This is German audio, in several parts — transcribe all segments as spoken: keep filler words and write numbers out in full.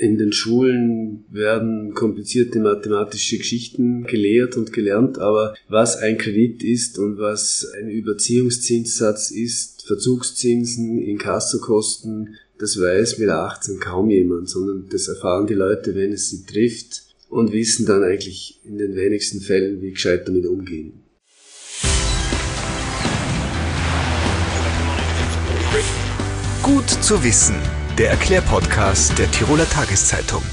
In den Schulen werden komplizierte mathematische Geschichten gelehrt und gelernt, aber was ein Kredit ist und was ein Überziehungszinssatz ist, Verzugszinsen, Inkassokosten, das weiß mit achtzehn kaum jemand, sondern das erfahren die Leute, wenn es sie trifft und wissen dann eigentlich in den wenigsten Fällen, wie gescheit damit umgehen. Gut zu wissen. Der Erklärpodcast der Tiroler Tageszeitung.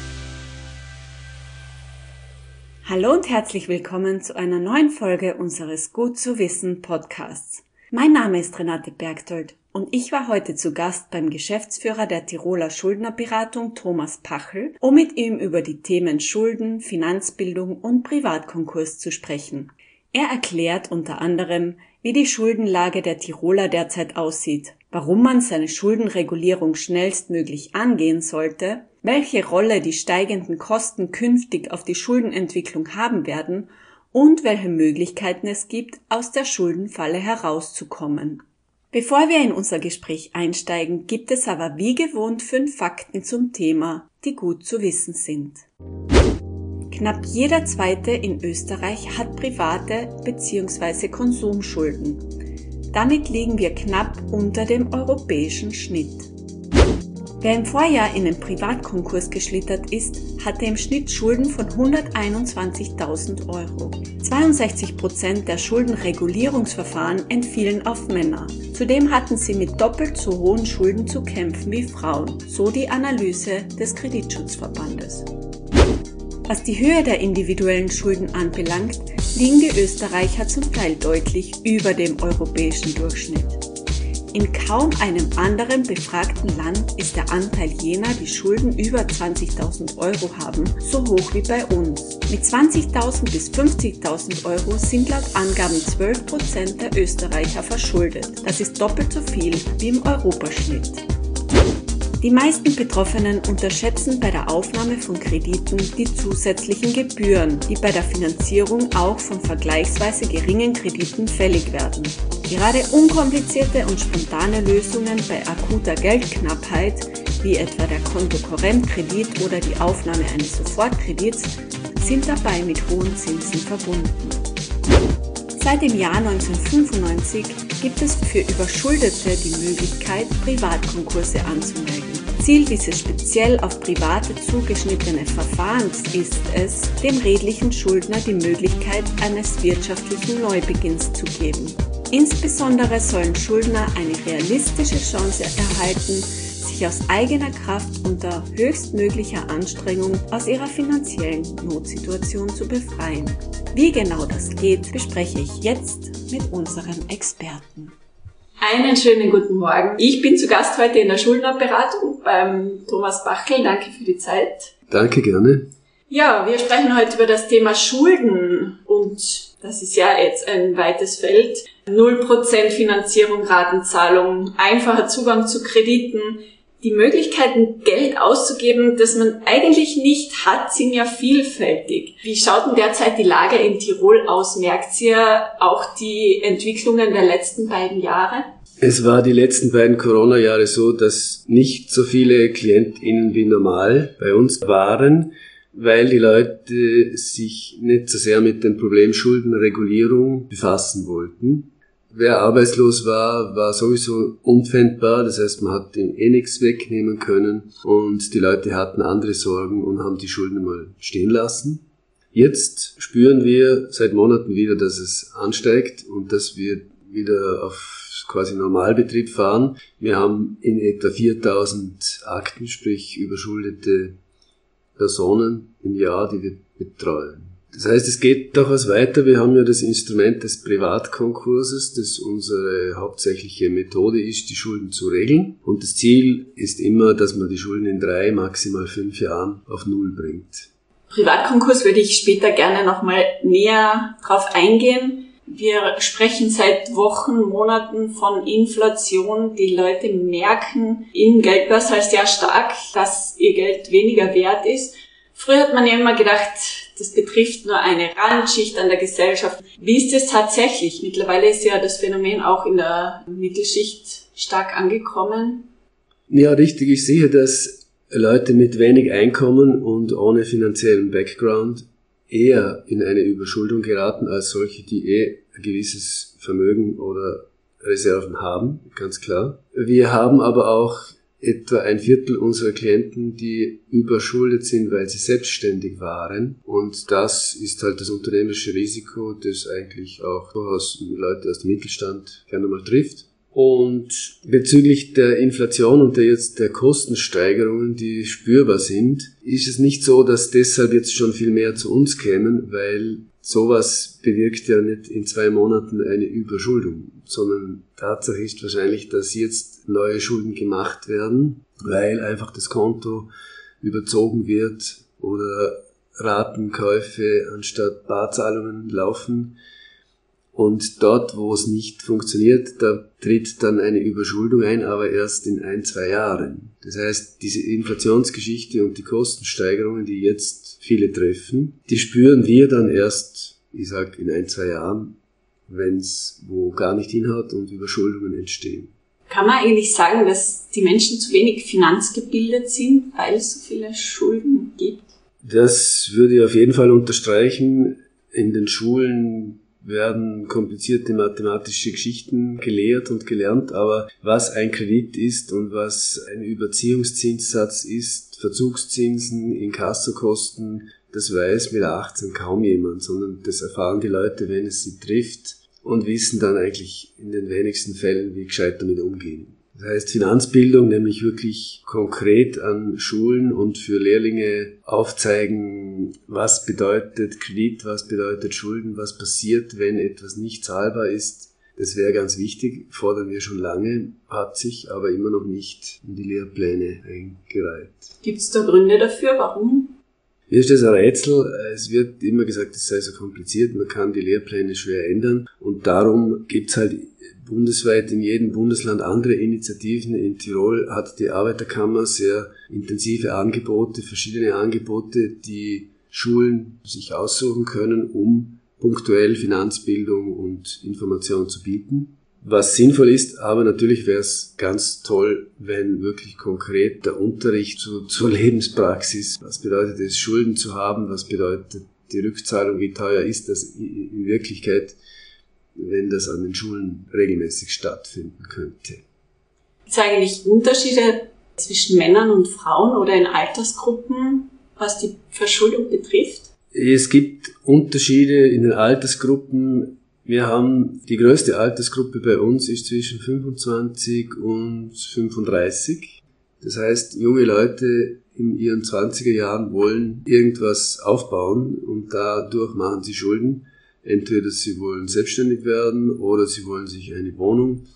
Hallo und herzlich willkommen zu einer neuen Folge unseres Gut zu wissen Podcasts. Mein Name ist Renate Bergtold und ich war heute zu Gast beim Geschäftsführer der Tiroler Schuldnerberatung Thomas Pachl, um mit ihm über die Themen Schulden, Finanzbildung und Privatkonkurs zu sprechen. Er erklärt unter anderem, wie die Schuldenlage der Tiroler derzeit aussieht, warum man seine Schuldenregulierung schnellstmöglich angehen sollte, welche Rolle die steigenden Kosten künftig auf die Schuldenentwicklung haben werden und welche Möglichkeiten es gibt, aus der Schuldenfalle herauszukommen. Bevor wir in unser Gespräch einsteigen, gibt es aber wie gewohnt fünf Fakten zum Thema, die gut zu wissen sind. Knapp jeder Zweite in Österreich hat private bzw. Konsumschulden. Damit liegen wir knapp unter dem europäischen Schnitt. Wer im Vorjahr in den Privatkonkurs geschlittert ist, hatte im Schnitt Schulden von hunderteinundzwanzigtausend Euro. zweiundsechzig Prozent der Schuldenregulierungsverfahren entfielen auf Männer. Zudem hatten sie mit doppelt so hohen Schulden zu kämpfen wie Frauen, so die Analyse des Kreditschutzverbandes. Was die Höhe der individuellen Schulden anbelangt, liegen die Österreicher zum Teil deutlich über dem europäischen Durchschnitt. In kaum einem anderen befragten Land ist der Anteil jener, die Schulden über zwanzigtausend Euro haben, so hoch wie bei uns. Mit zwanzigtausend bis fünfzigtausend Euro sind laut Angaben zwölf Prozent der Österreicher verschuldet. Das ist doppelt so viel wie im Europaschnitt. Die meisten Betroffenen unterschätzen bei der Aufnahme von Krediten die zusätzlichen Gebühren, die bei der Finanzierung auch von vergleichsweise geringen Krediten fällig werden. Gerade unkomplizierte und spontane Lösungen bei akuter Geldknappheit, wie etwa der Kontokorrentkredit oder die Aufnahme eines Sofortkredits, sind dabei mit hohen Zinsen verbunden. Seit dem Jahr neunzehnhundertfünfundneunzig gibt es für Überschuldete die Möglichkeit, Privatkonkurse anzumelden. Ziel dieses speziell auf Private zugeschnittenen Verfahrens ist es, dem redlichen Schuldner die Möglichkeit eines wirtschaftlichen Neubeginns zu geben. Insbesondere sollen Schuldner eine realistische Chance erhalten, sich aus eigener Kraft unter höchstmöglicher Anstrengung aus ihrer finanziellen Notsituation zu befreien. Wie genau das geht, bespreche ich jetzt mit unserem Experten. Einen schönen guten Morgen. Ich bin zu Gast heute in der Schuldnerberatung beim Thomas Pachl. Danke für die Zeit. Danke, gerne. Ja, wir sprechen heute über das Thema Schulden und das ist ja jetzt ein weites Feld. null Prozent Finanzierung, Ratenzahlung, einfacher Zugang zu Krediten. Die Möglichkeiten, Geld auszugeben, das man eigentlich nicht hat, sind ja vielfältig. Wie schaut denn derzeit die Lage in Tirol aus? Merkt ihr auch die Entwicklungen der letzten beiden Jahre? Es war die letzten beiden Corona-Jahre so, dass nicht so viele KlientInnen wie normal bei uns waren, weil die Leute sich nicht so sehr mit dem Problem Schuldenregulierung befassen wollten. Wer arbeitslos war, war sowieso unpfändbar, das heißt, man hat ihm eh nichts wegnehmen können und die Leute hatten andere Sorgen und haben die Schulden mal stehen lassen. Jetzt spüren wir seit Monaten wieder, dass es ansteigt und dass wir wieder auf quasi Normalbetrieb fahren. Wir haben in etwa viertausend Akten, sprich überschuldete Personen im Jahr, die wir betreuen. Das heißt, es geht durchaus weiter. Wir haben ja das Instrument des Privatkonkurses, das unsere hauptsächliche Methode ist, die Schulden zu regeln. Und das Ziel ist immer, dass man die Schulden in drei, maximal fünf Jahren auf Null bringt. Privatkonkurs würde ich später gerne nochmal näher drauf eingehen. Wir sprechen seit Wochen, Monaten von Inflation. Die Leute merken im Geldbörse sehr stark, dass ihr Geld weniger wert ist. Früher hat man ja immer gedacht, das betrifft nur eine Randschicht an der Gesellschaft. Wie ist es tatsächlich? Mittlerweile ist ja das Phänomen auch in der Mittelschicht stark angekommen. Ja, richtig. Ich sehe das Leute mit wenig Einkommen und ohne finanziellen Background eher in eine Überschuldung geraten als solche, die eh ein gewisses Vermögen oder Reserven haben, ganz klar. Wir haben aber auch etwa ein Viertel unserer Klienten, die überschuldet sind, weil sie selbstständig waren. Und das ist halt das unternehmerische Risiko, das eigentlich auch durchaus Leute aus dem Mittelstand gerne mal trifft. Und bezüglich der Inflation und der jetzt der Kostensteigerungen, die spürbar sind, ist es nicht so, dass deshalb jetzt schon viel mehr zu uns kämen, weil sowas bewirkt ja nicht in zwei Monaten eine Überschuldung, sondern Tatsache ist wahrscheinlich, dass jetzt neue Schulden gemacht werden, weil einfach das Konto überzogen wird oder Ratenkäufe anstatt Barzahlungen laufen. Und dort, wo es nicht funktioniert, da tritt dann eine Überschuldung ein, aber erst in ein, zwei Jahren. Das heißt, diese Inflationsgeschichte und die Kostensteigerungen, die jetzt viele treffen, die spüren wir dann erst, ich sag, in ein, zwei Jahren, wenn es wo gar nicht hinhaut und Überschuldungen entstehen. Kann man eigentlich sagen, dass die Menschen zu wenig finanzgebildet sind, weil es so viele Schulden gibt? Das würde ich auf jeden Fall unterstreichen. In den Schulen werden komplizierte mathematische Geschichten gelehrt und gelernt, aber was ein Kredit ist und was ein Überziehungszinssatz ist, Verzugszinsen, Inkassokosten, das weiß mit achtzehn kaum jemand, sondern das erfahren die Leute, wenn es sie trifft und wissen dann eigentlich in den wenigsten Fällen, wie gescheit damit umgehen. Das heißt, Finanzbildung, nämlich wirklich konkret an Schulen und für Lehrlinge aufzeigen, was bedeutet Kredit, was bedeutet Schulden, was passiert, wenn etwas nicht zahlbar ist. Das wäre ganz wichtig, fordern wir schon lange, hat sich aber immer noch nicht in die Lehrpläne eingereiht. Gibt es da Gründe dafür, warum? Mir ist das ein Rätsel. Es wird immer gesagt, es sei so kompliziert, man kann die Lehrpläne schwer ändern und darum gibt's halt bundesweit in jedem Bundesland andere Initiativen. In Tirol hat die Arbeiterkammer sehr intensive Angebote, verschiedene Angebote, die Schulen sich aussuchen können, um punktuell Finanzbildung und Information zu bieten. Was sinnvoll ist, aber natürlich wäre es ganz toll, wenn wirklich konkret der Unterricht zu, zur Lebenspraxis, was bedeutet es, Schulden zu haben, was bedeutet die Rückzahlung, wie teuer ist das in Wirklichkeit, wenn das an den Schulen regelmäßig stattfinden könnte. Gibt es eigentlich Unterschiede zwischen Männern und Frauen oder in Altersgruppen, was die Verschuldung betrifft? Es gibt Unterschiede in den Altersgruppen. Wir haben die größte Altersgruppe bei uns ist zwischen fünfundzwanzig und fünfunddreißig. Das heißt, junge Leute in ihren zwanziger Jahren wollen irgendwas aufbauen und dadurch machen sie Schulden. Entweder sie wollen selbstständig werden oder sie wollen sich eine Wohnung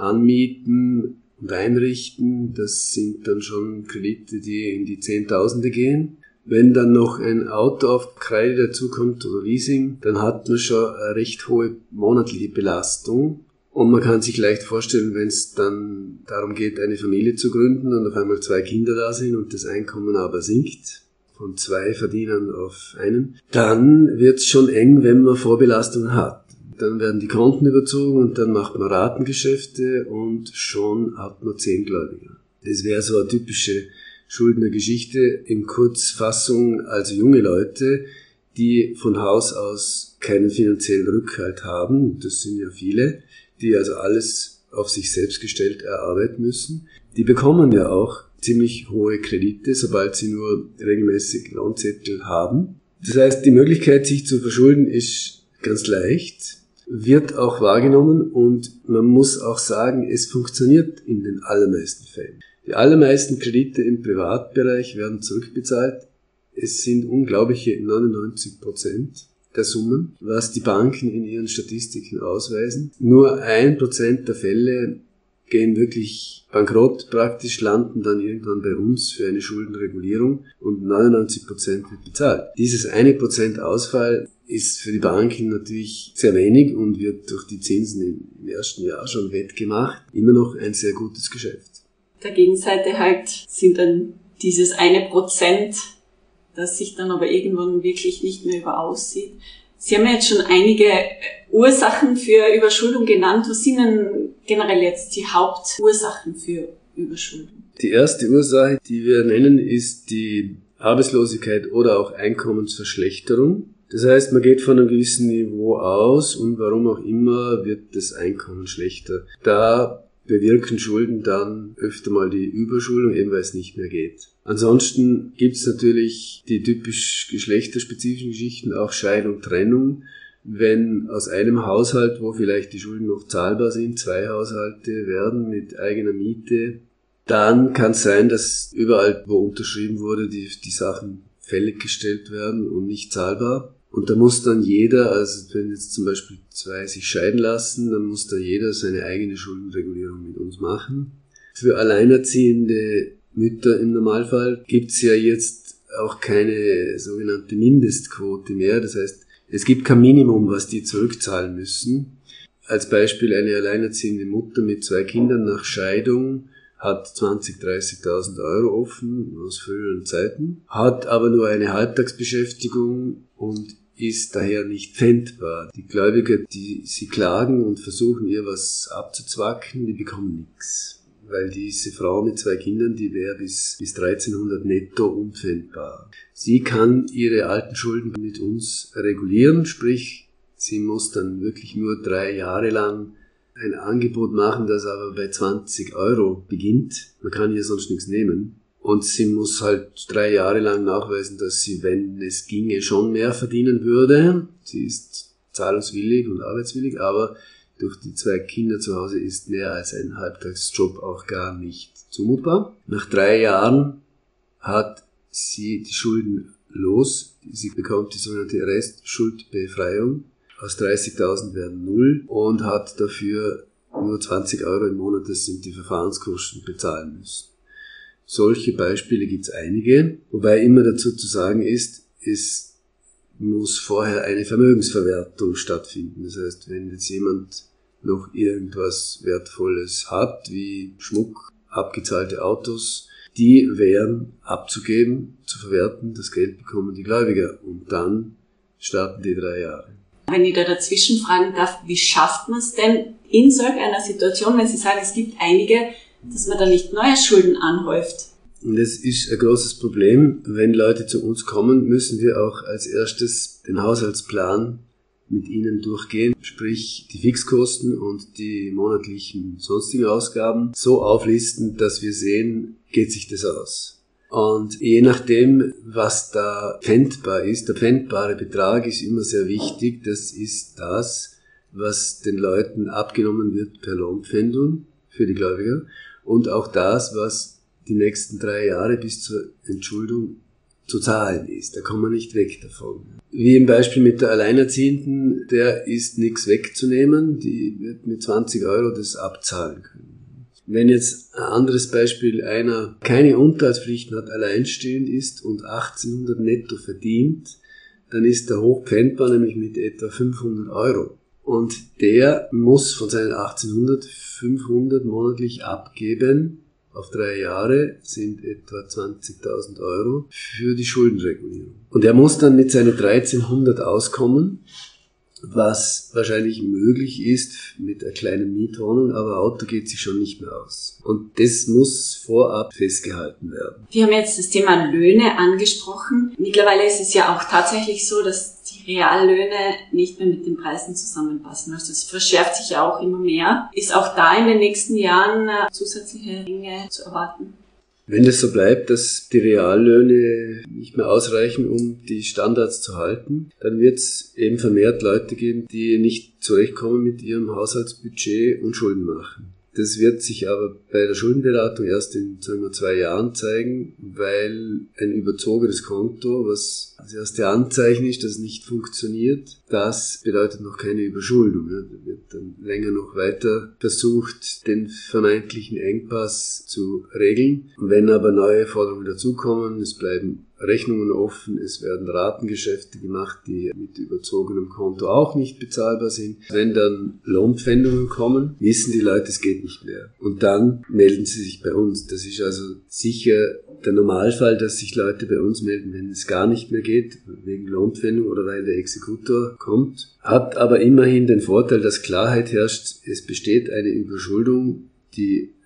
anmieten und einrichten. Das sind dann schon Kredite, die in die Zehntausende gehen. Wenn dann noch ein Auto auf Kreide dazukommt oder Leasing, dann hat man schon eine recht hohe monatliche Belastung. Und man kann sich leicht vorstellen, wenn es dann darum geht, eine Familie zu gründen und auf einmal zwei Kinder da sind und das Einkommen aber sinkt, von zwei Verdienern auf einen, dann wird's schon eng, wenn man Vorbelastungen hat. Dann werden die Konten überzogen und dann macht man Ratengeschäfte und schon hat man zehn Gläubiger. Das wäre so eine typische Schuldnergeschichte in Kurzfassung, also junge Leute, die von Haus aus keinen finanziellen Rückhalt haben, das sind ja viele, die also alles auf sich selbst gestellt erarbeiten müssen. Die bekommen ja auch ziemlich hohe Kredite, sobald sie nur regelmäßig Lohnzettel haben. Das heißt, die Möglichkeit, sich zu verschulden, ist ganz leicht, wird auch wahrgenommen und man muss auch sagen, es funktioniert in den allermeisten Fällen. Die allermeisten Kredite im Privatbereich werden zurückbezahlt. Es sind unglaubliche neunundneunzig Prozent der Summen, was die Banken in ihren Statistiken ausweisen. Nur ein Prozent der Fälle gehen wirklich bankrott, praktisch landen dann irgendwann bei uns für eine Schuldenregulierung und neunundneunzig Prozent wird bezahlt. Dieses eine Prozent Ausfall ist für die Banken natürlich sehr wenig und wird durch die Zinsen im ersten Jahr schon wettgemacht. Immer noch ein sehr gutes Geschäft. Der Gegenseite halt sind dann dieses eine Prozent, das sich dann aber irgendwann wirklich nicht mehr über aussieht. Sie haben ja jetzt schon einige Ursachen für Überschuldung genannt. Was sind denn generell jetzt die Hauptursachen für Überschuldung? Die erste Ursache, die wir nennen, ist die Arbeitslosigkeit oder auch Einkommensverschlechterung. Das heißt, man geht von einem gewissen Niveau aus und warum auch immer wird das Einkommen schlechter. Da bewirken Schulden dann öfter mal die Überschuldung, eben weil es nicht mehr geht. Ansonsten gibt es natürlich die typisch geschlechterspezifischen Geschichten, auch Scheidung, Trennung. Wenn aus einem Haushalt, wo vielleicht die Schulden noch zahlbar sind, zwei Haushalte werden mit eigener Miete, dann kann es sein, dass überall, wo unterschrieben wurde, die, die Sachen fällig gestellt werden und nicht zahlbar. Und da muss dann jeder, also wenn jetzt zum Beispiel zwei sich scheiden lassen, dann muss da jeder seine eigene Schuldenregulierung mit uns machen. Für alleinerziehende Mütter im Normalfall gibt's ja jetzt auch keine sogenannte Mindestquote mehr. Das heißt, es gibt kein Minimum, was die zurückzahlen müssen. Als Beispiel eine alleinerziehende Mutter mit zwei Kindern nach Scheidung hat zwanzigtausend, dreißigtausend Euro offen aus früheren Zeiten, hat aber nur eine Halbtagsbeschäftigung und ist daher nicht pfändbar. Die Gläubiger, die sie klagen und versuchen ihr was abzuzwacken, die bekommen nichts. Weil diese Frau mit zwei Kindern, die wäre bis, bis dreizehnhundert netto unpfändbar. Sie kann ihre alten Schulden mit uns regulieren, sprich, sie muss dann wirklich nur drei Jahre lang ein Angebot machen, das aber bei zwanzig Euro beginnt. Man kann hier sonst nichts nehmen. Und sie muss halt drei Jahre lang nachweisen, dass sie, wenn es ginge, schon mehr verdienen würde. Sie ist zahlungswillig und arbeitswillig, aber durch die zwei Kinder zu Hause ist mehr als ein Halbtagsjob auch gar nicht zumutbar. Nach drei Jahren hat sie die Schulden los. Sie bekommt die sogenannte Restschuldbefreiung. Aus dreißigtausend werden null und hat dafür nur zwanzig Euro im Monat, das sind die Verfahrenskosten, bezahlen müssen. Solche Beispiele gibt es einige, wobei immer dazu zu sagen ist, es muss vorher eine Vermögensverwertung stattfinden. Das heißt, wenn jetzt jemand noch irgendwas Wertvolles hat, wie Schmuck, abgezahlte Autos, die wären abzugeben, zu verwerten, das Geld bekommen die Gläubiger und dann starten die drei Jahre. Wenn ich da dazwischen fragen darf, wie schafft man es denn in solch einer Situation, wenn Sie sagen, es gibt einige, dass man da nicht neue Schulden anhäuft? Und das ist ein großes Problem. Wenn Leute zu uns kommen, müssen wir auch als erstes den Haushaltsplan mit ihnen durchgehen, sprich die Fixkosten und die monatlichen sonstigen Ausgaben so auflisten, dass wir sehen, geht sich das aus. Und je nachdem, was da pfändbar ist, der pfändbare Betrag ist immer sehr wichtig. Das ist das, was den Leuten abgenommen wird per Lohnpfändung für die Gläubiger und auch das, was die nächsten drei Jahre bis zur Entschuldung zu zahlen ist. Da kommt man nicht weg davon. Wie im Beispiel mit der Alleinerziehenden, der ist nichts wegzunehmen, die wird mit zwanzig Euro das abzahlen können. Wenn jetzt ein anderes Beispiel, einer keine Unterhaltspflichten hat, alleinstehend ist und achtzehnhundert netto verdient, dann ist der hochpfändbar, nämlich mit etwa fünfhundert Euro. Und der muss von seinen achtzehnhundert fünfhundert monatlich abgeben. Auf drei Jahre sind etwa zwanzigtausend Euro für die Schuldenregulierung. Und er muss dann mit seinen dreizehnhundert auskommen, was wahrscheinlich möglich ist mit einer kleinen Mietwohnung, aber Auto geht sich schon nicht mehr aus. Und das muss vorab festgehalten werden. Wir haben jetzt das Thema Löhne angesprochen. Mittlerweile ist es ja auch tatsächlich so, dass die Reallöhne nicht mehr mit den Preisen zusammenpassen. Also es verschärft sich ja auch immer mehr. Ist auch da in den nächsten Jahren zusätzliche Dinge zu erwarten? Wenn das so bleibt, dass die Reallöhne nicht mehr ausreichen, um die Standards zu halten, dann wird es eben vermehrt Leute geben, die nicht zurechtkommen mit ihrem Haushaltsbudget und Schulden machen. Das wird sich aber bei der Schuldenberatung erst in, sagen wir, zwei Jahren zeigen, weil ein überzogenes Konto, was das erste Anzeichen ist, dass es nicht funktioniert, das bedeutet noch keine Überschuldung. Da wird dann länger noch weiter versucht, den vermeintlichen Engpass zu regeln. Wenn aber neue Forderungen dazukommen, es bleiben Rechnungen offen, es werden Ratengeschäfte gemacht, die mit überzogenem Konto auch nicht bezahlbar sind. Wenn dann Lohnpfändungen kommen, wissen die Leute, es geht nicht mehr. Und dann melden sie sich bei uns. Das ist also sicher der Normalfall, dass sich Leute bei uns melden, wenn es gar nicht mehr geht, wegen Lohnpfändung oder weil der Exekutor kommt. Hat aber immerhin den Vorteil, dass Klarheit herrscht, es besteht eine Überschuldung, die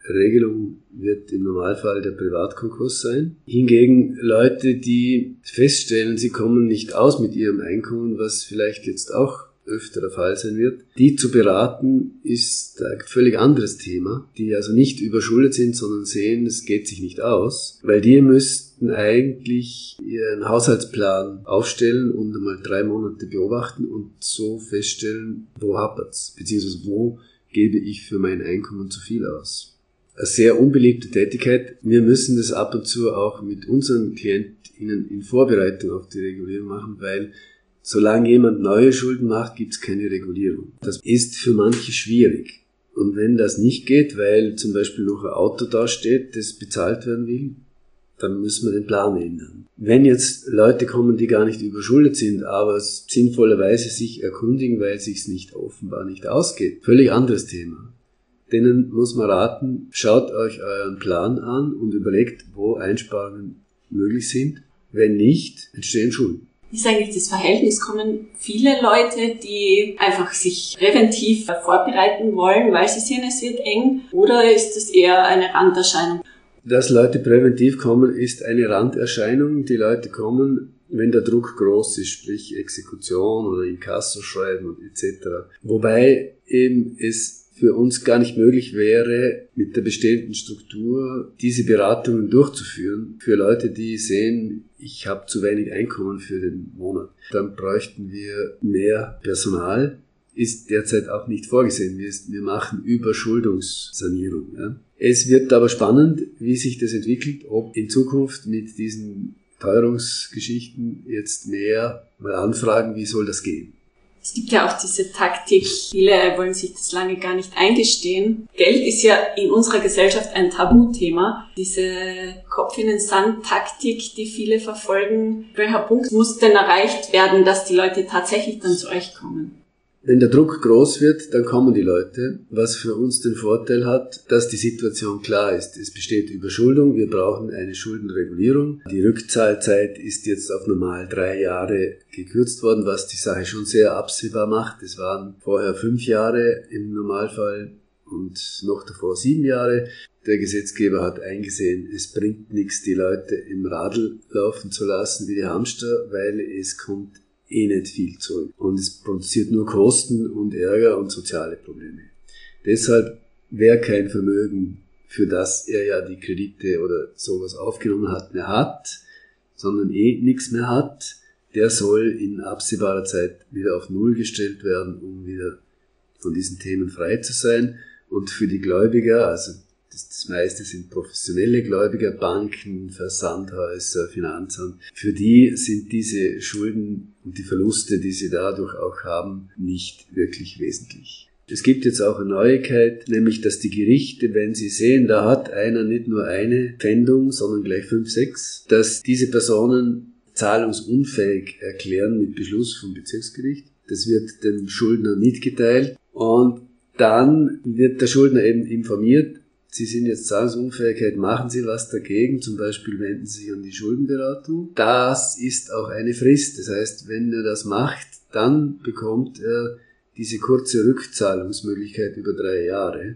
Regelung wird im Normalfall der Privatkonkurs sein. Hingegen Leute, die feststellen, sie kommen nicht aus mit ihrem Einkommen, was vielleicht jetzt auch öfter der Fall sein wird, die zu beraten, ist ein völlig anderes Thema, die also nicht überschuldet sind, sondern sehen, es geht sich nicht aus, weil die müssten eigentlich ihren Haushaltsplan aufstellen und einmal drei Monate beobachten und so feststellen, wo hapert's, beziehungsweise wo gebe ich für mein Einkommen zu viel aus. Eine sehr unbeliebte Tätigkeit. Wir müssen das ab und zu auch mit unseren KlientInnen in Vorbereitung auf die Regulierung machen, weil solange jemand neue Schulden macht, gibt es keine Regulierung. Das ist für manche schwierig. Und wenn das nicht geht, weil zum Beispiel noch ein Auto dasteht, das bezahlt werden will, dann müssen wir den Plan ändern. Wenn jetzt Leute kommen, die gar nicht überschuldet sind, aber sinnvollerweise sich erkundigen, weil es sich nicht offenbar nicht ausgeht, völlig anderes Thema. Denen muss man raten, schaut euch euren Plan an und überlegt, wo Einsparungen möglich sind. Wenn nicht, entstehen Schulden. Wie ist eigentlich das Verhältnis? Kommen viele Leute, die einfach sich präventiv vorbereiten wollen, weil sie sehen, es wird eng, oder ist das eher eine Randerscheinung? Dass Leute präventiv kommen, ist eine Randerscheinung. Die Leute kommen, wenn der Druck groß ist, sprich Exekution oder Inkassoschreiben et cetera. Wobei eben es für uns gar nicht möglich wäre, mit der bestehenden Struktur diese Beratungen durchzuführen für Leute, die sehen, ich habe zu wenig Einkommen für den Monat. Dann bräuchten wir mehr Personal, ist derzeit auch nicht vorgesehen. Wir, wir machen Überschuldungssanierung. Ja. Es wird aber spannend, wie sich das entwickelt, ob in Zukunft mit diesen Teuerungsgeschichten jetzt mehr mal anfragen, wie soll das gehen. Es gibt ja auch diese Taktik, viele wollen sich das lange gar nicht eingestehen. Geld ist ja in unserer Gesellschaft ein Tabuthema. Diese Kopf in den Sand Taktik, die viele verfolgen, welcher Punkt muss denn erreicht werden, dass die Leute tatsächlich dann zu euch kommen? Wenn der Druck groß wird, dann kommen die Leute, was für uns den Vorteil hat, dass die Situation klar ist. Es besteht Überschuldung, wir brauchen eine Schuldenregulierung. Die Rückzahlzeit ist jetzt auf normal drei Jahre gekürzt worden, was die Sache schon sehr absehbar macht. Es waren vorher fünf Jahre im Normalfall und noch davor sieben Jahre. Der Gesetzgeber hat eingesehen, es bringt nichts, die Leute im Radl laufen zu lassen wie die Hamster, weil es kommt eh nicht viel zurück. Und es produziert nur Kosten und Ärger und soziale Probleme. Deshalb, wer kein Vermögen, für das er ja die Kredite oder sowas aufgenommen hat, mehr hat, sondern eh nichts mehr hat, der soll in absehbarer Zeit wieder auf Null gestellt werden, um wieder von diesen Themen frei zu sein. Und für die Gläubiger, also Das, das meiste sind professionelle Gläubiger, Banken, Versandhäuser, Finanzamt. Für die sind diese Schulden und die Verluste, die sie dadurch auch haben, nicht wirklich wesentlich. Es gibt jetzt auch eine Neuigkeit, nämlich dass die Gerichte, wenn sie sehen, da hat einer nicht nur eine Pfändung, sondern gleich fünf, sechs, dass diese Personen zahlungsunfähig erklären mit Beschluss vom Bezirksgericht. Das wird dem Schuldner mitgeteilt und dann wird der Schuldner eben informiert, Sie sind jetzt Zahlungsunfähigkeit, machen Sie was dagegen, zum Beispiel wenden Sie sich an die Schuldenberatung. Das ist auch eine Frist, das heißt, wenn er das macht, dann bekommt er diese kurze Rückzahlungsmöglichkeit über drei Jahre.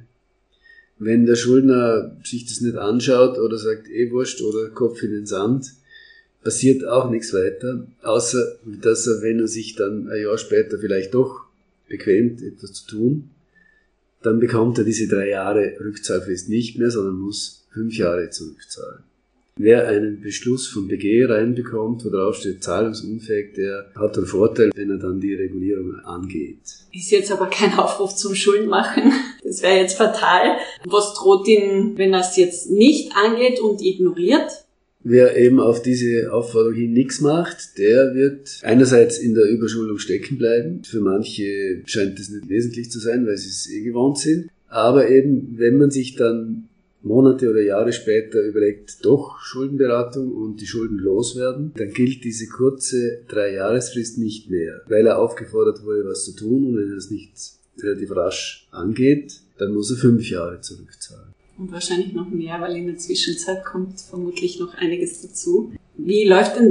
Wenn der Schuldner sich das nicht anschaut oder sagt, eh wurscht oder Kopf in den Sand, passiert auch nichts weiter, außer dass er, wenn er sich dann ein Jahr später vielleicht doch bequemt, etwas zu tun, dann bekommt er diese drei Jahre Rückzahlfrist nicht mehr, sondern muss fünf Jahre zurückzahlen. Wer einen Beschluss vom B G reinbekommt, wo drauf steht zahlungsunfähig, der hat einen Vorteil, wenn er dann die Regulierung angeht. Ist jetzt aber kein Aufruf zum Schuldenmachen. Das wäre jetzt fatal. Was droht ihn, wenn er es jetzt nicht angeht und ignoriert? Wer eben auf diese Aufforderung hin nichts macht, der wird einerseits in der Überschuldung stecken bleiben. Für manche scheint das nicht wesentlich zu sein, weil sie es eh gewohnt sind. Aber eben, wenn man sich dann Monate oder Jahre später überlegt, doch Schuldenberatung und die Schulden loswerden, dann gilt diese kurze Drei-Jahresfrist nicht mehr, weil er aufgefordert wurde, was zu tun. Und wenn er es nicht relativ rasch angeht, dann muss er fünf Jahre zurückzahlen. Und wahrscheinlich noch mehr, weil in der Zwischenzeit kommt vermutlich noch einiges dazu. Wie läuft denn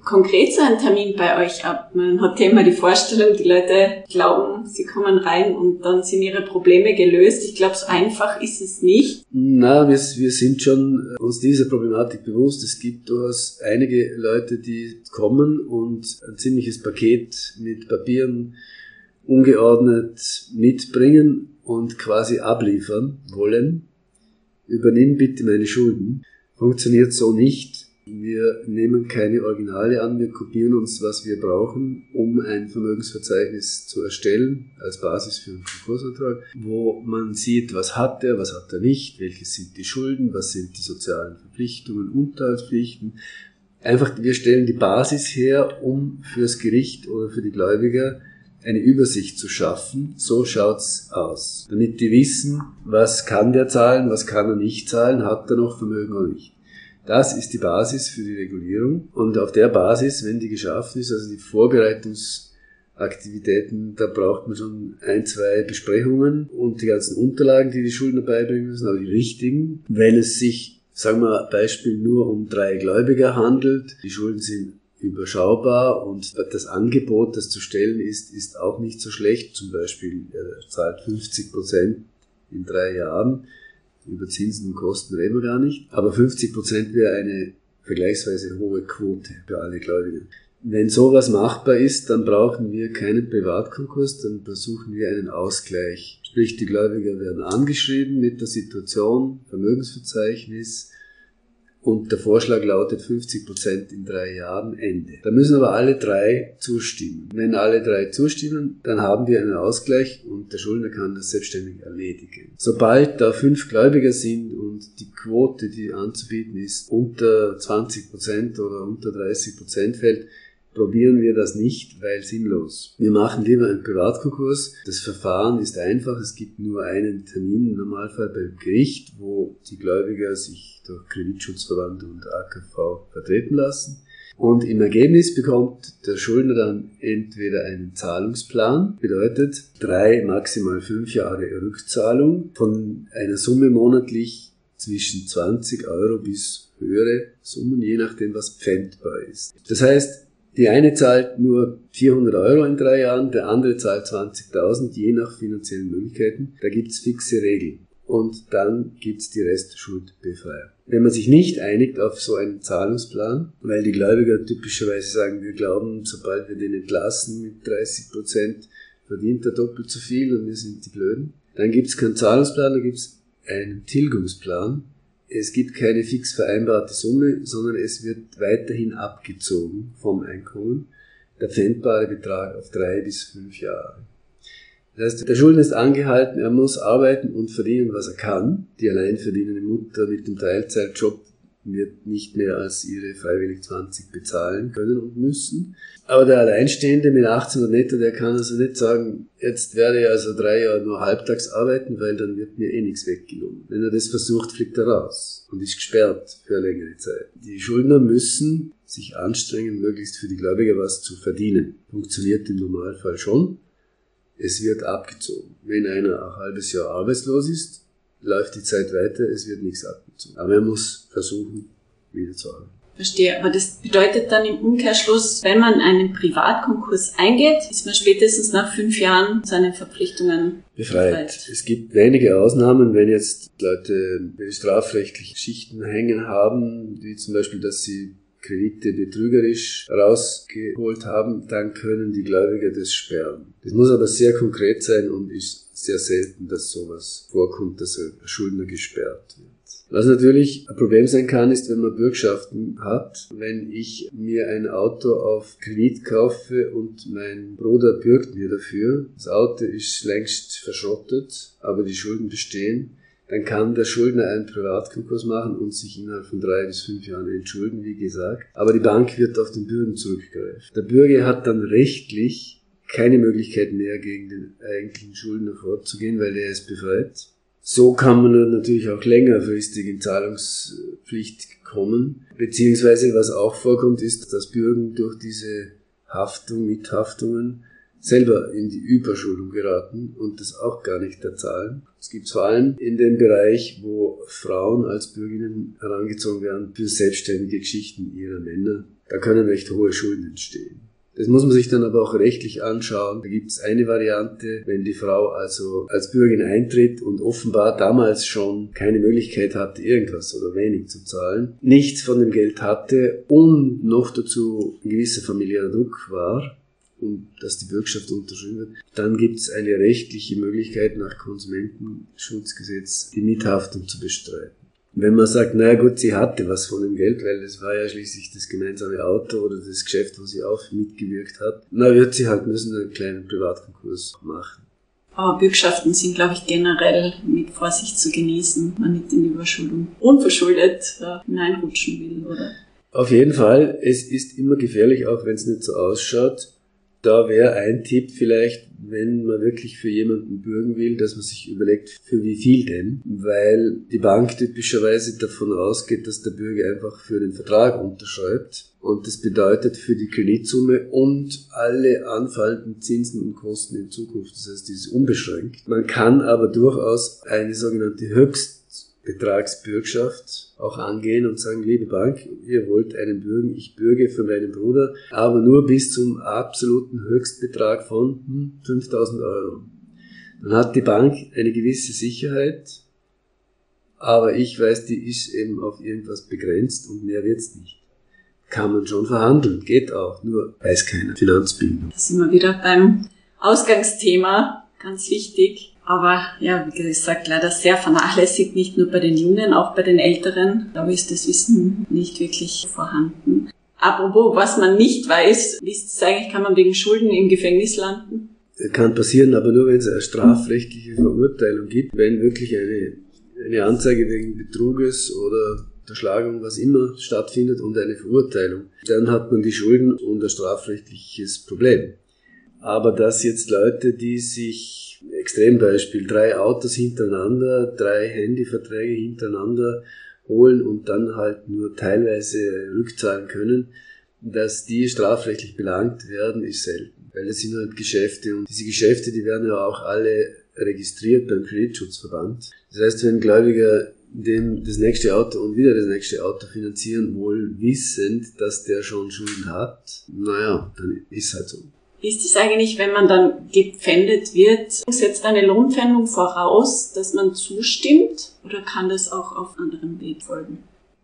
konkret so ein Termin bei euch ab? Man hat ja immer die Vorstellung, die Leute glauben, sie kommen rein und dann sind ihre Probleme gelöst. Ich glaube, so einfach ist es nicht. Na, wir, wir sind schon uns dieser Problematik bewusst. Es gibt durchaus einige Leute, die kommen und ein ziemliches Paket mit Papieren ungeordnet mitbringen und quasi abliefern wollen. Übernimm bitte meine Schulden. Funktioniert so nicht. Wir nehmen keine Originale an, wir kopieren uns, was wir brauchen, um ein Vermögensverzeichnis zu erstellen, als Basis für einen Konkursantrag, wo man sieht, was hat er, was hat er nicht, welche sind die Schulden, was sind die sozialen Verpflichtungen, Unterhaltspflichten. Einfach, wir stellen die Basis her, um fürs Gericht oder für die Gläubiger eine Übersicht zu schaffen. So schaut's aus. Damit die wissen, was kann der zahlen, was kann er nicht zahlen, hat er noch Vermögen oder nicht. Das ist die Basis für die Regulierung. Und auf der Basis, wenn die geschaffen ist, also die Vorbereitungsaktivitäten, da braucht man schon ein, zwei Besprechungen und die ganzen Unterlagen, die die Schuldner beibringen müssen, aber die richtigen. Wenn es sich, sagen wir Beispiel, nur um drei Gläubiger handelt, die Schulden sind überschaubar und das Angebot, das zu stellen ist, ist auch nicht so schlecht. Zum Beispiel, er zahlt fünfzig Prozent in drei Jahren. Über Zinsen und Kosten reden wir gar nicht. Aber fünfzig Prozent wäre eine vergleichsweise hohe Quote für alle Gläubiger. Wenn sowas machbar ist, dann brauchen wir keinen Privatkonkurs, dann versuchen wir einen Ausgleich. Sprich, die Gläubiger werden angeschrieben mit der Situation, Vermögensverzeichnis, und der Vorschlag lautet fünfzig Prozent in drei Jahren, Ende. Da müssen aber alle drei zustimmen. Wenn alle drei zustimmen, dann haben wir einen Ausgleich und der Schuldner kann das selbstständig erledigen. Sobald da fünf Gläubiger sind und die Quote, die anzubieten ist, unter zwanzig Prozent oder unter dreißig Prozent fällt, probieren wir das nicht, weil sinnlos. Wir machen lieber einen Privatkonkurs. Das Verfahren ist einfach. Es gibt nur einen Termin im Normalfall beim Gericht, wo die Gläubiger sich durch Kreditschutzverband und A K V vertreten lassen. Und im Ergebnis bekommt der Schuldner dann entweder einen Zahlungsplan, bedeutet drei, maximal fünf Jahre Rückzahlung von einer Summe monatlich zwischen zwanzig Euro bis höhere Summen, je nachdem, was pfändbar ist. Das heißt, die eine zahlt nur vierhundert Euro in drei Jahren, der andere zahlt zwanzigtausend, je nach finanziellen Möglichkeiten. Da gibt's fixe Regeln. Und dann gibt's die Restschuldbefreiung. Wenn man sich nicht einigt auf so einen Zahlungsplan, weil die Gläubiger typischerweise sagen, wir glauben, sobald wir den entlassen mit dreißig Prozent, verdient er doppelt so viel und wir sind die Blöden, dann gibt's keinen Zahlungsplan, dann gibt's einen Tilgungsplan. Es gibt keine fix vereinbarte Summe, sondern es wird weiterhin abgezogen vom Einkommen, der pfändbare Betrag auf drei bis fünf Jahre. Das heißt, der Schuldner ist angehalten, er muss arbeiten und verdienen, was er kann. Die alleiin verdienende Mutter mit dem Teilzeitjob wird nicht mehr als ihre freiwillig zwanzig bezahlen können und müssen. Aber der Alleinstehende mit achtzehnhundert netto, der kann also nicht sagen, jetzt werde ich also drei Jahre nur halbtags arbeiten, weil dann wird mir eh nichts weggenommen. Wenn er das versucht, fliegt er raus und ist gesperrt für eine längere Zeit. Die Schuldner müssen sich anstrengen, möglichst für die Gläubiger was zu verdienen. Funktioniert im Normalfall schon. Es wird abgezogen. Wenn einer ein halbes Jahr arbeitslos ist, läuft die Zeit weiter, es wird nichts abgezogen. Aber er muss versuchen, wieder zu arbeiten. Verstehe, aber das bedeutet dann im Umkehrschluss, wenn man einen Privatkonkurs eingeht, ist man spätestens nach fünf Jahren seinen Verpflichtungen befreit. befreit. Es gibt wenige Ausnahmen, wenn jetzt Leute strafrechtliche Schichten hängen haben, wie zum Beispiel, dass sie Kredite betrügerisch rausgeholt haben, dann können die Gläubiger das sperren. Das muss aber sehr konkret sein und ist sehr selten, dass sowas vorkommt, dass ein Schuldner gesperrt wird. Was natürlich ein Problem sein kann, ist, wenn man Bürgschaften hat. Wenn ich mir ein Auto auf Kredit kaufe und mein Bruder bürgt mir dafür, das Auto ist längst verschrottet, aber die Schulden bestehen, dann kann der Schuldner einen Privatkonkurs machen und sich innerhalb von drei bis fünf Jahren entschulden, wie gesagt. Aber die Bank wird auf den Bürger zurückgreifen. Der Bürger hat dann rechtlich keine Möglichkeit mehr, gegen den eigentlichen Schuldner vorzugehen, weil er ist befreit. So kann man natürlich auch längerfristig in Zahlungspflicht kommen. Beziehungsweise, was auch vorkommt, ist, dass Bürgen durch diese Haftung, Mithaftungen selber in die Überschuldung geraten und das auch gar nicht erzahlen. Es gibt vor allem in dem Bereich, wo Frauen als Bürgerinnen herangezogen werden für selbstständige Geschichten ihrer Männer. da können recht hohe Schulden entstehen. Das muss man sich dann aber auch rechtlich anschauen. Da gibt es eine Variante, wenn die Frau also als Bürgerin eintritt und offenbar damals schon keine Möglichkeit hatte, irgendwas oder wenig zu zahlen, nichts von dem Geld hatte und noch dazu ein gewisser familiärer Druck war, und dass die Bürgschaft unterschrieben wird, dann gibt es eine rechtliche Möglichkeit nach Konsumentenschutzgesetz die Mithaftung zu bestreiten. Wenn man sagt, naja gut, sie hatte was von dem Geld, weil es war ja schließlich das gemeinsame Auto oder das Geschäft, wo sie auch mitgewirkt hat, na wird sie halt müssen einen kleinen Privatkonkurs machen. Aber Bürgschaften sind, glaube ich, generell mit Vorsicht zu genießen, man nicht in die Überschuldung unverschuldet äh, hineinrutschen will, oder? Auf jeden Fall, es ist immer gefährlich, auch wenn es nicht so ausschaut. Da wäre ein Tipp vielleicht, wenn man wirklich für jemanden bürgen will, dass man sich überlegt, für wie viel denn, weil die Bank typischerweise davon ausgeht, dass der Bürger einfach für den Vertrag unterschreibt und das bedeutet für die Kreditsumme und alle anfallenden Zinsen und Kosten in Zukunft, das heißt, die ist unbeschränkt. Man kann aber durchaus eine sogenannte Höchstbetragsbürgschaft auch angehen und sagen, liebe Bank, ihr wollt einen bürgen, ich bürge für meinen Bruder, aber nur bis zum absoluten Höchstbetrag von hm, fünftausend Euro. Dann hat die Bank eine gewisse Sicherheit, aber ich weiß, die ist eben auf irgendwas begrenzt und mehr wird's nicht. Kann man schon verhandeln, geht auch, nur weiß keiner. Finanzbildung. Da sind wir wieder beim Ausgangsthema, ganz wichtig. Aber ja, wie gesagt, leider sehr vernachlässigt, nicht nur bei den Jungen, auch bei den Älteren. Da ist das Wissen nicht wirklich vorhanden. Apropos, was man nicht weiß, wie ist es eigentlich, kann man wegen Schulden im Gefängnis landen? Kann passieren, aber nur wenn es eine strafrechtliche Verurteilung gibt. Wenn wirklich eine, eine Anzeige wegen Betruges oder Unterschlagung, was immer stattfindet und eine Verurteilung, dann hat man die Schulden und ein strafrechtliches Problem. Aber dass jetzt Leute, die sich Extrembeispiel, drei Autos hintereinander, drei Handyverträge hintereinander holen und dann halt nur teilweise rückzahlen können, dass die strafrechtlich belangt werden, ist selten. Weil das sind halt Geschäfte und diese Geschäfte, die werden ja auch alle registriert beim Kreditschutzverband. Das heißt, wenn Gläubiger dem das nächste Auto und wieder das nächste Auto finanzieren, wohl wissend, dass der schon Schulden hat, naja, dann ist halt so. Wie ist es eigentlich, wenn man dann gepfändet wird? Setzt eine Lohnpfändung voraus, dass man zustimmt? Oder kann das auch auf anderem Weg folgen?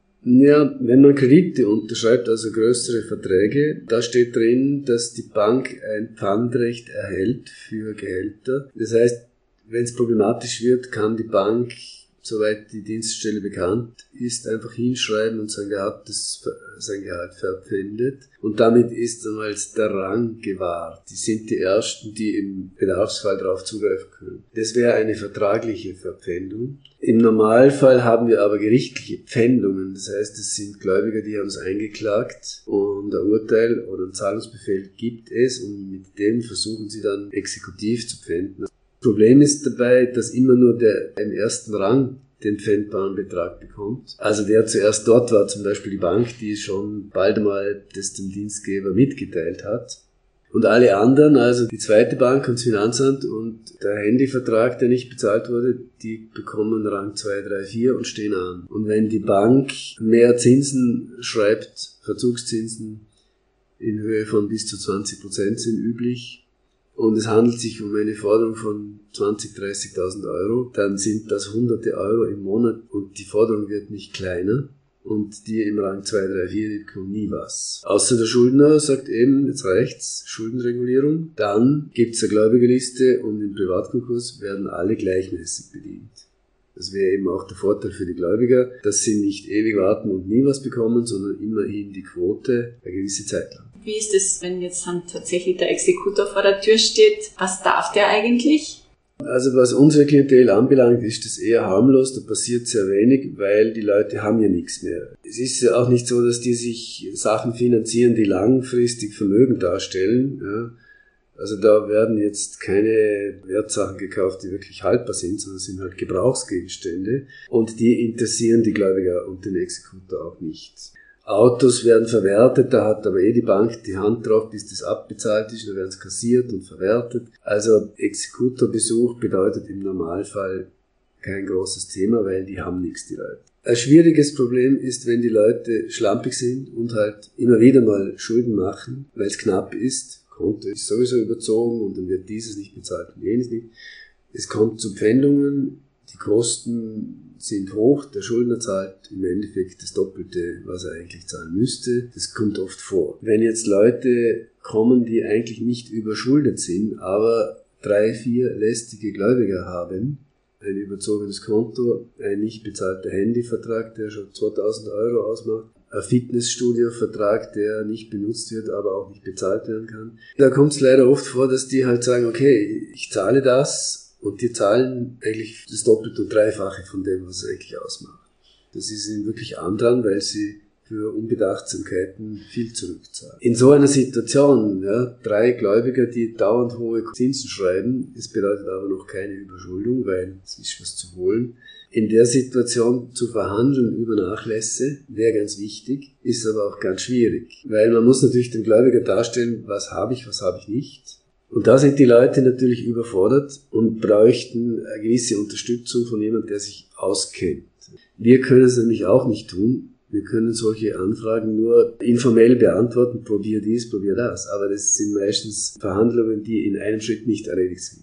Ja, wenn man Kredite unterschreibt, also größere Verträge, da steht drin, dass die Bank ein Pfandrecht erhält für Gehälter. Das heißt, wenn es problematisch wird, kann die Bank, soweit die Dienststelle bekannt ist, einfach hinschreiben und sein Gehalt, das, sein Gehalt verpfändet. Und damit ist einmal der Rang gewahrt. Die sind die Ersten, die im Bedarfsfall darauf zugreifen können. Das wäre eine vertragliche Verpfändung. Im Normalfall haben wir aber gerichtliche Pfändungen. Das heißt, es sind Gläubiger, die haben es eingeklagt und ein Urteil oder ein Zahlungsbefehl gibt es und mit dem versuchen sie dann exekutiv zu pfänden. Das Problem ist dabei, dass immer nur der im ersten Rang den pfändbaren Betrag bekommt. Also der zuerst dort war, zum Beispiel die Bank, die schon bald einmal das dem Dienstgeber mitgeteilt hat. Und alle anderen, also die zweite Bank und das Finanzamt und der Handyvertrag, der nicht bezahlt wurde, die bekommen Rang zwei, drei, vier und stehen an. Und wenn die Bank mehr Zinsen schreibt, Verzugszinsen in Höhe von bis zu zwanzig Prozent sind üblich, und es handelt sich um eine Forderung von zwanzigtausend, dreißigtausend Euro, dann sind das hunderte Euro im Monat und die Forderung wird nicht kleiner und die im Rang zwei, drei, vier, die bekommen nie was. Außer der Schuldner sagt eben, jetzt reicht's, Schuldenregulierung, dann gibt's eine Gläubigerliste und im Privatkonkurs werden alle gleichmäßig bedient. Das wäre eben auch der Vorteil für die Gläubiger, dass sie nicht ewig warten und nie was bekommen, sondern immerhin die Quote eine gewisse Zeit lang. Wie ist es, wenn jetzt dann tatsächlich der Exekutor vor der Tür steht? Was darf der eigentlich? Also was unsere Klientel anbelangt, ist das eher harmlos, da passiert sehr wenig, weil die Leute haben ja nichts mehr. Es ist ja auch nicht so, dass die sich Sachen finanzieren, die langfristig Vermögen darstellen. Ja. Also da werden jetzt keine Wertsachen gekauft, die wirklich haltbar sind, sondern sind halt Gebrauchsgegenstände und die interessieren die Gläubiger und den Exekutor auch nicht. Autos werden verwertet, da hat aber eh die Bank die Hand drauf, bis das abbezahlt ist, dann werden es kassiert und verwertet. Also Exekutorbesuch bedeutet im Normalfall kein großes Thema, weil die haben nichts, die Leute. Ein schwieriges Problem ist, wenn die Leute schlampig sind und halt immer wieder mal Schulden machen, weil es knapp ist. Konto ist sowieso überzogen und dann wird dieses nicht bezahlt und jenes nicht. Es kommt zu Pfändungen, die Kosten sind hoch, der Schuldner zahlt im Endeffekt das Doppelte, was er eigentlich zahlen müsste. Das kommt oft vor. Wenn jetzt Leute kommen, die eigentlich nicht überschuldet sind, aber drei, vier lästige Gläubiger haben, ein überzogenes Konto, ein nicht bezahlter Handyvertrag, der schon zweitausend Euro ausmacht, ein Fitnessstudio-Vertrag, der nicht benutzt wird, aber auch nicht bezahlt werden kann. Da kommt es leider oft vor, dass die halt sagen, okay, ich zahle das und die zahlen eigentlich das Doppelte und Dreifache von dem, was es eigentlich ausmacht. Das ist ihnen wirklich andran, weil sie für Unbedachtsamkeiten viel zurückzahlen. In so einer Situation, ja, drei Gläubiger, die dauernd hohe Zinsen schreiben, es bedeutet aber noch keine Überschuldung, weil es ist was zu holen. In der Situation zu verhandeln über Nachlässe wäre ganz wichtig, ist aber auch ganz schwierig, weil man muss natürlich dem Gläubiger darstellen, was habe ich, was habe ich nicht. Und da sind die Leute natürlich überfordert und bräuchten eine gewisse Unterstützung von jemandem, der sich auskennt. Wir können es nämlich auch nicht tun. Wir können solche Anfragen nur informell beantworten, probier dies, probier das. Aber das sind meistens Verhandlungen, die in einem Schritt nicht erledigt sind.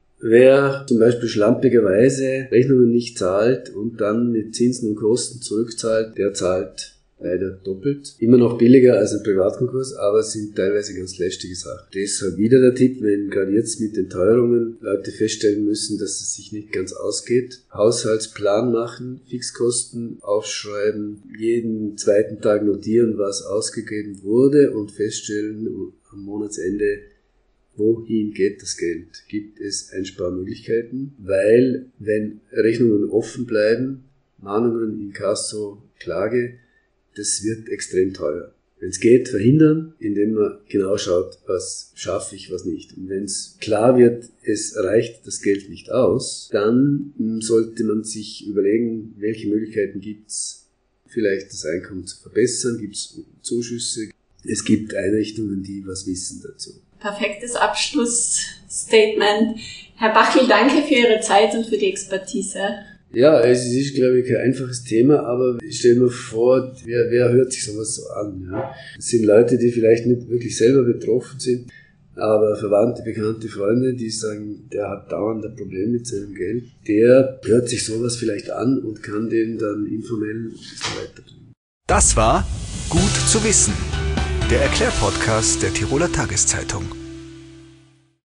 Wer zum Beispiel schlampigerweise Rechnungen nicht zahlt und dann mit Zinsen und Kosten zurückzahlt, der zahlt leider doppelt. Immer noch billiger als ein Privatkonkurs, aber es sind teilweise ganz lästige Sachen. Deshalb wieder der Tipp, wenn gerade jetzt mit den Teuerungen Leute feststellen müssen, dass es sich nicht ganz ausgeht. Haushaltsplan machen, Fixkosten aufschreiben, jeden zweiten Tag notieren, was ausgegeben wurde und feststellen am Monatsende, wohin geht das Geld? Gibt es Einsparmöglichkeiten? Weil, wenn Rechnungen offen bleiben, Mahnungen, Inkasso, Klage, das wird extrem teuer. Wenn es geht, verhindern, indem man genau schaut, was schaffe ich, was nicht. Und wenn es klar wird, es reicht das Geld nicht aus, dann sollte man sich überlegen, welche Möglichkeiten gibt es, vielleicht das Einkommen zu verbessern, gibt es Zuschüsse. Es gibt Einrichtungen, die was wissen dazu. Perfektes Abschlussstatement. Herr Bachl, danke für Ihre Zeit und für die Expertise. Ja, es ist, glaube ich, kein einfaches Thema, aber ich stelle mir vor, wer, wer hört sich sowas so an? Ja? Das sind Leute, die vielleicht nicht wirklich selber betroffen sind, aber Verwandte, bekannte Freunde, die sagen, der hat dauernd ein Problem mit seinem Geld, der hört sich sowas vielleicht an und kann den dann informell ein bisschen weiterbringen. Das war Gut zu wissen, der Erklärpodcast der Tiroler Tageszeitung.